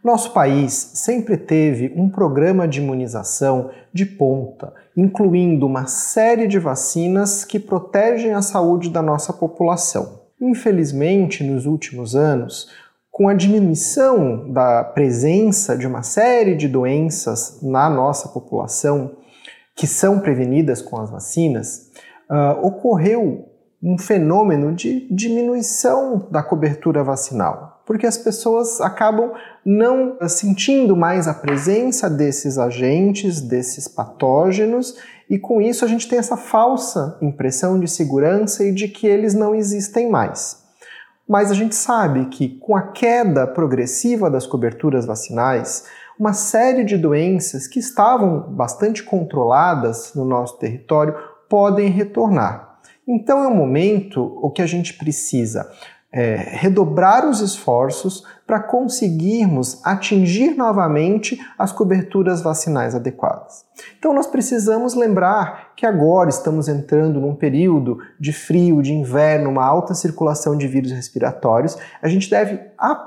Nosso país sempre teve um programa de imunização de ponta, incluindo uma série de vacinas que protegem a saúde da nossa população. Infelizmente, nos últimos anos, com a diminuição da presença de uma série de doenças na nossa população, que são prevenidas com as vacinas, ocorreu um fenômeno de diminuição da cobertura vacinal, porque as pessoas acabam não sentindo mais a presença desses agentes, desses patógenos, e com isso a gente tem essa falsa impressão de segurança e de que eles não existem mais. Mas a gente sabe que com a queda progressiva das coberturas vacinais, uma série de doenças que estavam bastante controladas no nosso território podem retornar. Então é um momento o que a gente precisa redobrar os esforços para conseguirmos atingir novamente as coberturas vacinais adequadas. Então nós precisamos lembrar que agora estamos entrando num período de frio, de inverno, uma alta circulação de vírus respiratórios. A gente deve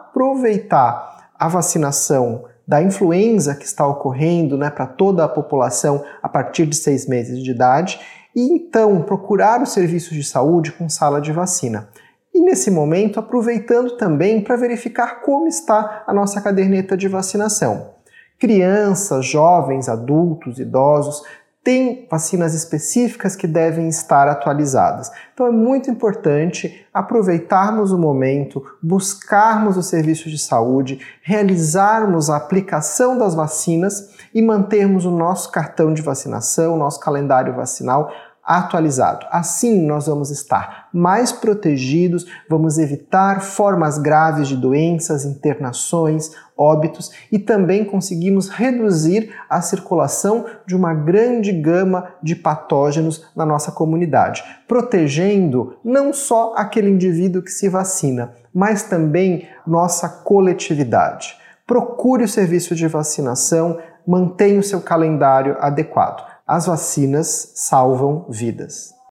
aproveitar a vacinação da influenza que está ocorrendo para toda a população a partir de 6 meses de idade e então procurar os serviços de saúde com sala de vacina. E nesse momento, aproveitando também para verificar como está a nossa caderneta de vacinação. Crianças, jovens, adultos, idosos têm vacinas específicas que devem estar atualizadas. Então é muito importante aproveitarmos o momento, buscarmos os serviços de saúde, realizarmos a aplicação das vacinas e mantermos o nosso cartão de vacinação, o nosso calendário vacinal atualizado. Assim nós vamos estar mais protegidos, vamos evitar formas graves de doenças, internações, óbitos e também conseguimos reduzir a circulação de uma grande gama de patógenos na nossa comunidade, protegendo não só aquele indivíduo que se vacina, mas também nossa coletividade. Procure o serviço de vacinação, mantenha o seu calendário adequado. As vacinas salvam vidas.